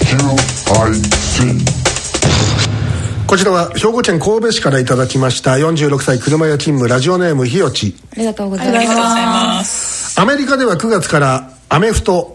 こちらは兵庫県神戸市からいただきました46歳車屋勤務ラジオネームひよち。 ありがとうございます。 アメリカでは9月からアメフト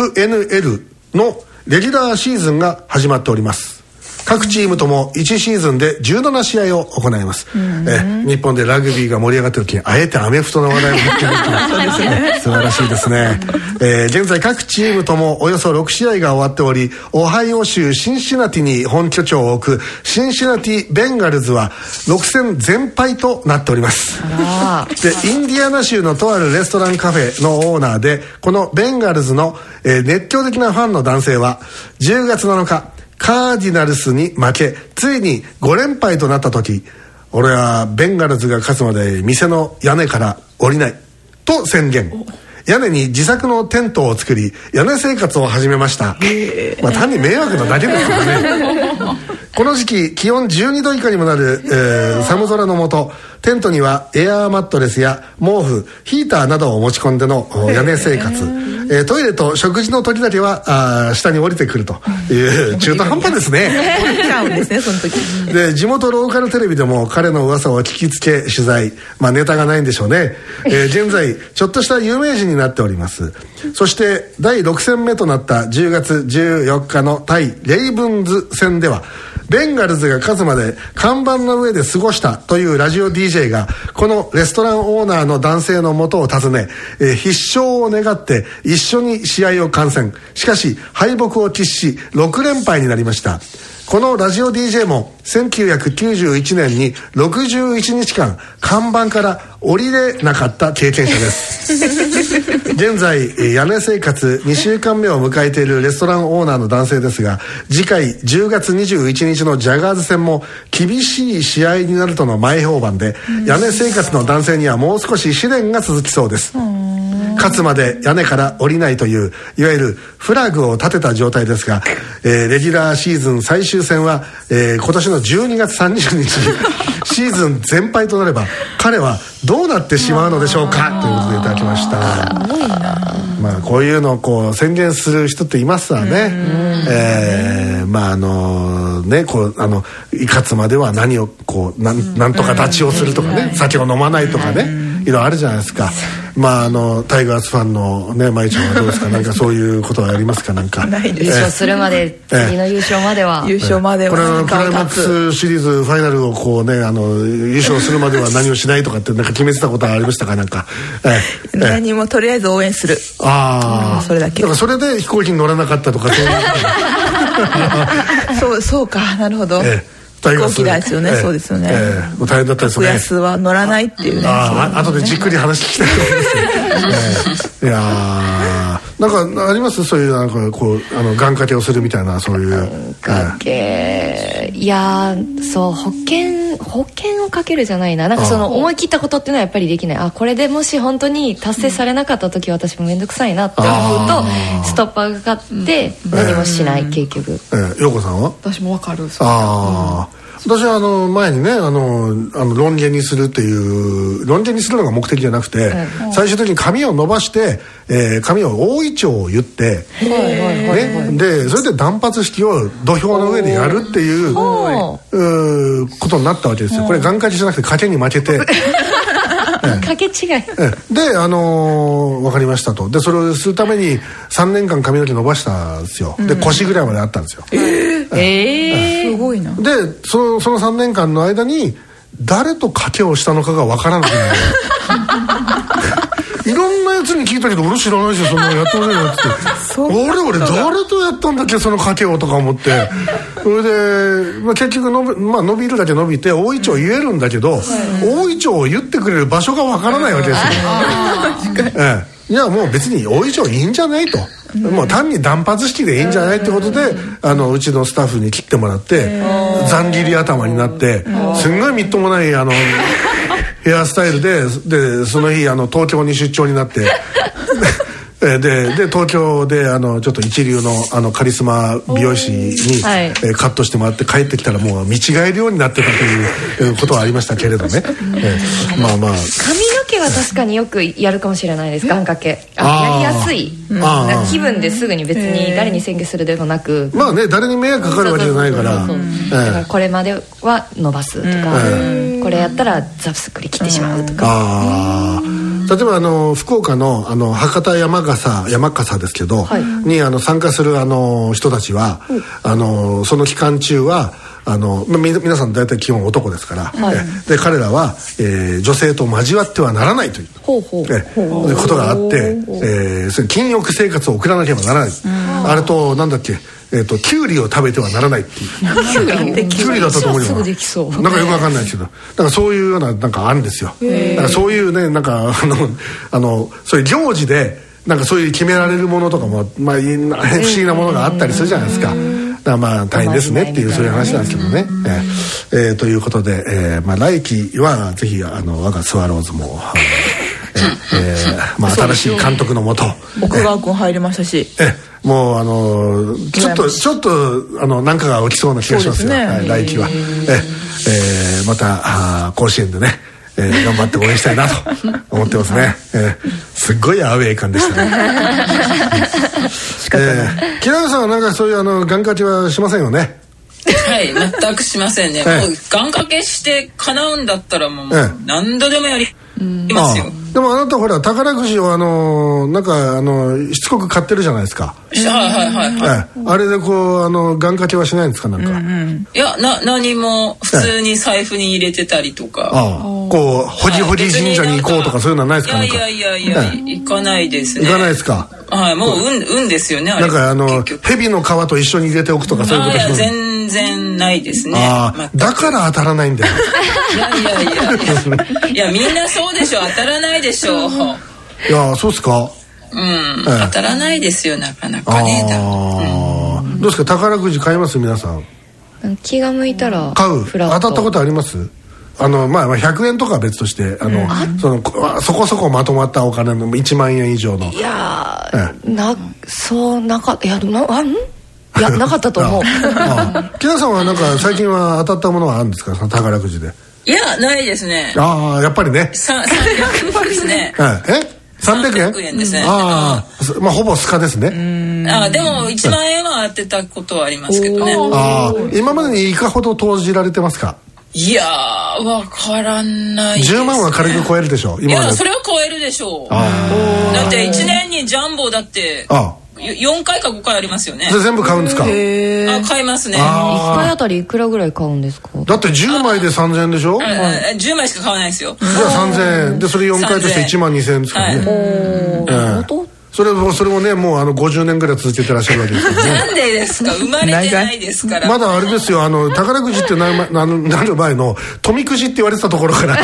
FNL のレギュラーシーズンが始まっております。各チームとも1シーズンで17試合を行います。日本でラグビーが盛り上がっている時にあえてアメフトの話題を持ってみるという素晴らしいですね。現在各チームともおよそ6試合が終わっており、オハイオ州シンシナティに本拠地を置くシンシナティベンガルズは6戦全敗となっております。でインディアナ州のとあるレストランカフェのオーナーで、このベンガルズの、熱狂的なファンの男性は10月7日カーディナルスに負け、ついに5連敗となった時、俺はベンガルズが勝つまで店の屋根から降りないと宣言。屋根に自作のテントを作り屋根生活を始めました。単に迷惑なだけですけどね。この時期気温12度以下にもなる、寒空の下、テントにはエアーマットレスや毛布、ヒーターなどを持ち込んでの屋根生活、トイレと食事の時だけは下に降りてくるという中途半端ですね。 降りちゃうんですね、その時で地元ローカルテレビでも彼の噂を聞きつけ取材、ネタがないんでしょうね。現在ちょっとした有名人になっております。そして第6戦目となった10月14日の対レイブンズ戦ではベンガルズが勝つまで看板の上で過ごしたというラジオ DJ がこのレストランオーナーの男性の元を訪ね、必勝を願って一緒に試合を観戦。しかし敗北を喫し6連敗になりました。このラジオ DJ も1991年に61日間看板から降りれなかった経験者です。現在屋根生活2週間目を迎えているレストランオーナーの男性ですが、次回10月21日のジャガーズ戦も厳しい試合になるとの前評判で、屋根生活の男性にはもう少し試練が続きそうです。勝つまで屋根から降りないといういわゆるフラグを立てた状態ですが、レギュラーシーズン最終戦は、今年の12月30日シーズン全敗となれば彼はどうなってしまうのでしょうかということでいただきました。すごいな。こういうのをこう宣言する人っていますわね。勝つまでは何をこうなんとか立ちをするとかね、酒を飲まないとかね、いろいろあるじゃないですか。タイガースファンのね、まゆちゃんはどうですか。なんかそういうことはありますか。なんかないです。優勝するまで、次の優勝までは、 優勝まではこれはクライマックスシリーズファイナルをこうね、優勝するまでは何をしないとかってなんか決めてたことはありましたか。なんか何もとりあえず応援する。それだけ。 だからそれで飛行機に乗らなかったとかそうか、なるほど。飛行機ですよね。そうですよね。 大変だったですね。 格安は乗らないっていうね。 後でじっくり話聞きたいと思います。いやなんかあります。そういうなんかこう願掛けをするみたいな、そういう願掛け、いやそう、保険をかけるじゃないな。なんかその思い切ったことっていうのはやっぱりできない。これでもし本当に達成されなかった時は私も面倒くさいなって思うとストッパーがかかって何もしない、結局。 陽子さんは。 私もわかる。 私は前にねロン毛にするっていうロン毛にするのが目的じゃなくて、最終的に髪を伸ばして、髪を大いちょを言って、でそれで断髪式を土俵の上でやるっていうことになったわけですよ。これ願掛けじゃなくて賭けに負けて掛け違いで分かりましたと。でそれをするために3年間髪の毛伸ばしたんですよ。で腰ぐらいまであったんですよ。 すごいな。 でその3年間の間に誰と賭けをしたのかが分からなくなる。いろんなやつに聞いたけど俺知らないですよ、そんなのやってませんよって俺誰とやったんだっけその賭けをとか思って。それで、結局伸びるだけ伸びて大いちょを言えるんだけど、大いちょを言ってくれる場所が分からないわけですよ。いやもう別に大いちょいいんじゃないと、もう単に断髪式でいいんじゃないってことで、うちのスタッフに切ってもらってざん切り頭になって、すんごいみっともないヘアスタイルでその日東京に出張になってで東京でちょっと一流のカリスマ美容師に、カットしてもらって帰ってきたらもう見違えるようになってたということはありましたけれどね。まあまあ髪の毛は確かによくやるかもしれないです。願掛けやりやすい、気分ですぐに別に誰に宣言するでもなく、まあね、誰に迷惑かかるわけじゃないから、だからこれまでは伸ばすとか、これやったらざっくり切ってしまうとか。 例えば福岡の博多山笠ですけど、に参加する人たちは、その期間中は皆さん大体基本男ですから、で彼らは、女性と交わってはならないということがあって、禁欲生活を送らなければならない。あれとなんだっけ、キュウリを食べてはならないっていう。キュウリだったと思うよ。なんかよくわかんないですけど、だからそういうようななんかあるんですよ。だからそういうね、なんかそういう行事でなんかそういう決められるものとかもまあ不思議なものがあったりするじゃないですか。だからまあ大変ですねっていうそういう話なんですけどね。ということで、来季はぜひ我がスワローズも。新しい監督のもと奥川君入りましたし、 もうちょっと何かが起きそうな気がしますよ、来季は。また甲子園でね、頑張って応援したいなと思ってますね。すっごいアウェー感でしたね。木南さんはなんかそういう願掛けはしませんよね。 はい、全くしませんね。もう願掛けして叶うんだったらもう何度でもやりますよ。 でもあなたほら宝くじをなんかしつこく買ってるじゃないですか。あれでこう願掛けはしないんですか、なんか。 いや何も普通に財布に入れてたりとか。 こうほじほじ神社に行こうとかそういうのはないですか。 いや行かないですね。 行かないですか。 はい、もう運ですよね。 なんか蛇の皮と一緒に入れておくとかそういうことします。 全然ないですね。 だから当たらないんだよ。 いやみんなそうでしょ。当たらないでしょう。 いやそうっすか。 当たらないですよ、なかなかね。 どうですか、宝くじ買います皆さん。 気が向いたら買う。当たったことあります？100円とかは別として、そこそこまとまったお金の1万円以上の。 いやそうなかった。いやなかったと思う。 木田さんはなんか最近は当たったものはあるんですか、宝くじで。 いやないですね。 やっぱりね。 300円ですね。 300円ですね。 ほぼスカですね。 でも1万円は当てたことはありますけどね。 今までにいかほど投じられてますか？ いやわからないですね。 10万は軽く超えるでしょ。 いやそれは超えるでしょう。だって1年にジャンボだって4回か5回ありますよね。 全部買うんですか？ 買いますね。 1回あたりいくらぐらい買うんですか？ だって10枚で3000円でしょ。 10枚しか買わないですよ。 じゃあ3000円で、それ4回として1万2000円ですからね。それもね、もう50年ぐらい続けてらっしゃるわけですからね。 なんでですか、生まれてないですから。 まだあれですよ、宝くじってなる前の富くじって言われてたところから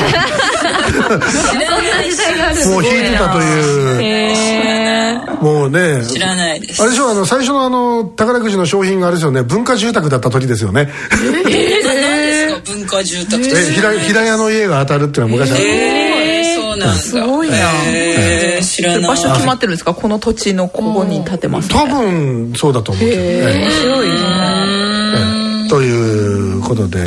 もう引いてたという。もうね、 知らないです。 あれでしょ、最初の宝くじの商品があれですよね、文化住宅だった時ですよね。 何ですか文化住宅って。 平屋の家が当たるっていうのは昔あった。 そうなんだ。 すごいな。 知らない。 場所決まってるんですか？この土地のここに建てます。 多分そうだと思うんですよ。 面白いね。 ということで、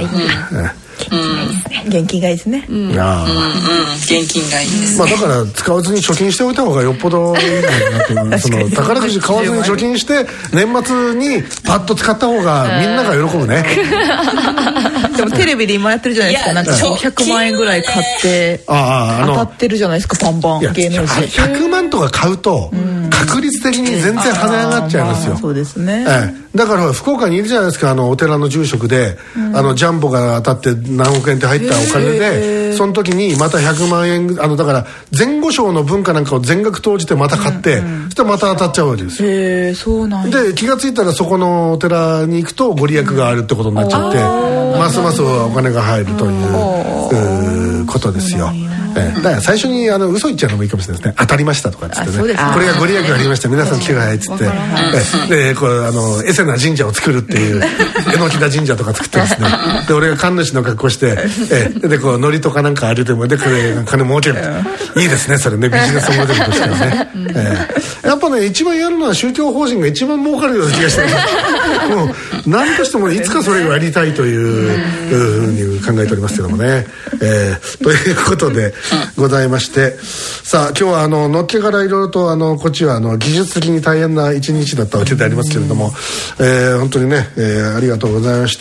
現金がいいですね。 現金がいいです。 だから使わずに貯金しておいた方がよっぽどいいなと。宝くじ買わずに貯金して年末にパッと使った方がみんなが喜ぶね。 でもテレビで今やってるじゃないですか。なんか100万円ぐらい買って当たってるじゃないですか、バンバン芸能人。 100万とか買うと確率的に全然跳ね上がっちゃいますよ。 そうですね。 だから福岡にいるじゃないですか、お寺の住職でジャンボが当たって何億円って入ったお金で、その時にまた100万円だから前後賞の分かなんかを全額投じてまた買って、そしたらまた当たっちゃうわけですよ。 そうなんで気がついたらそこのお寺に行くとご利益があるってことになっちゃって、ますますお金が入るということですよ。 だから最初に嘘言っちゃうのもいいかもしれないですね。当たりましたとかっつってね、これがご利益がありました、皆さん来てくださいっつって、でこれエセな神社を作るっていう榎田神社とか作ってですね、で俺が神主の格好してでこうノリとかなんかあれでもでこれ金儲けるいいですね、それね、ビジネスモデルとしてはね。やっぱね、一番やるのは宗教法人が一番儲かるような気がしてるもう何としてもいつかそれをやりたいというふうに考えておりますけどもね、ということでございまして、さあ今日はのっけからいろいろとこっちは技術的に大変な一日だったわけでありますけれども、本当にね、ありがとうございました。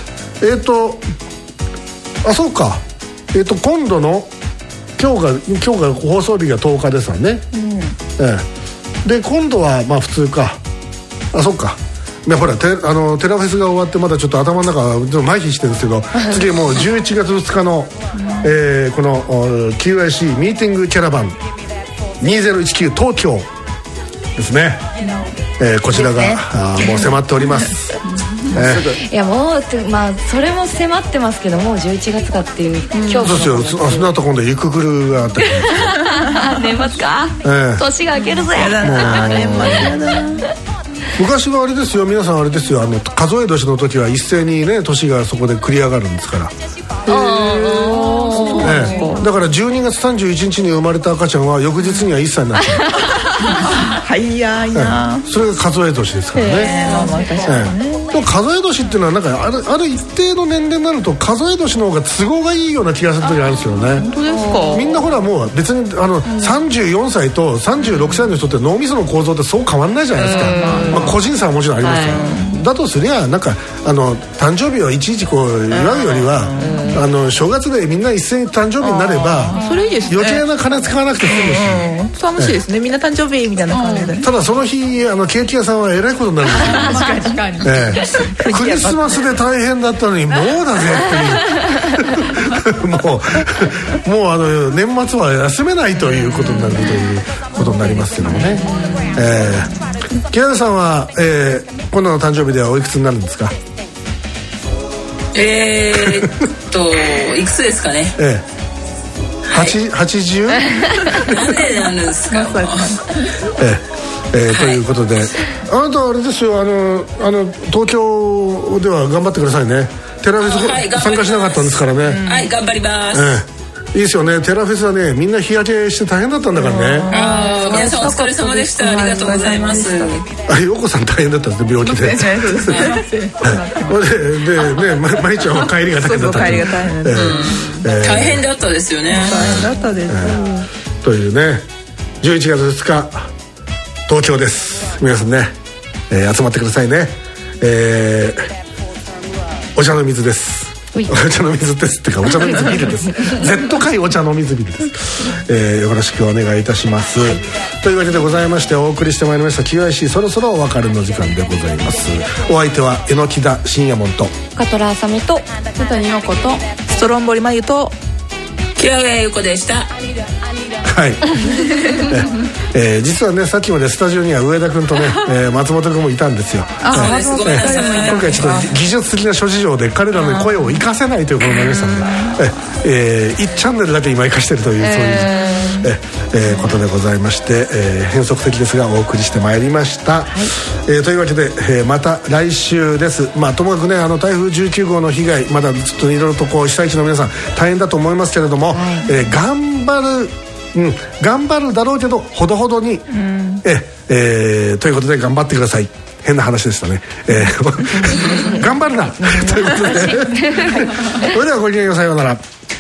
そうか、今度の今日が放送日が10日ですわね、で今度はまあ普通か、そうかね、ほらテラフェスが終わってまだちょっと頭の中ちょっと麻痺してるんですけど次もう11月2日の、この QIC ミーティングキャラバン2019東京ですね、こちらがもう迫っております。 いやもうまあそれも迫ってますけど、もう11月かっていう今日そうですよ。その後今度ゆくくるがあって年末か、年が明けるぜ。 年末だ。 昔はあれですよ、皆さんあれですよ、数え年の時は一斉にね年がそこで繰り上がるんですから。だから12月31日に生まれた赤ちゃんは翌日には1歳になっちゃう早いな、 それが数え年ですからね。でも数え年っていうのはなんかある一定の年齢になると数え年の方が都合がいいような気がする時があるんですよね。 本当ですか。 みんなほらもう別に34歳と36歳の人って脳みその構造ってそう変わんないじゃないですか。まあ、個人差はもちろんありますよ、だとすりゃなんか誕生日をいちいちこう祝うよりは正月でみんな一斉に誕生日になればそれいいですね、 余計な金使わなくて済むし、 楽しいですね、みんな誕生日みたいな感じで。 ただその日ケーキ屋さんはえらいことになるんですよ。 確かに、 クリスマスで大変だったのにもうだぜっていうもう年末は休めないということになるということになりますけどもね。木原さんは、今度の誕生日ではおいくつになるんですか。 いくつですかね。 80？ なんでなんですか。 ということで、あなたはあれですよ、東京では頑張ってくださいね。テラフェス参加しなかったんですからね。 はい、頑張ります。 いいですよね。テラフェスはね、みんな日焼けして大変だったんだからね。 皆さんお疲れ様でした。ありがとうございます。 陽子さん大変だったんですね、病気で。で毎日は帰りが大変だった。帰りが大変。 大変だったですよね。 大変だったです。 というね、11月2日東京です。皆さんね、集まってくださいね。お茶の水です。お茶の水ですってか、お茶の水ビルです。Z 界お茶の水ビルです。よろしくお願いいたします。というわけでございまして、お送りしてまいりました QIC、 そろそろお別れの時間でございます。お相手は榎田信也門と加藤あさみと戸谷陽子とストロンボリマユと木原優子でした。 はい。実はね、さっきまでスタジオには上田君とね、松本君もいたんですよ。今回ちょっと技術的な諸事情で彼らの声を生かせないということになりましたので、1チャンネルだけ今生かしてるという、そういうことでございまして、変則的ですがお送りしてまいりました。というわけで、また来週です。まあともかくね、台風19号の被害まだちょっといろいろとこう被災地の皆さん大変だと思いますけれども、頑張るだろうけどほどほどに、ということで頑張ってください。変な話でしたね。頑張るなということでそれではごきげんよう、さようなら。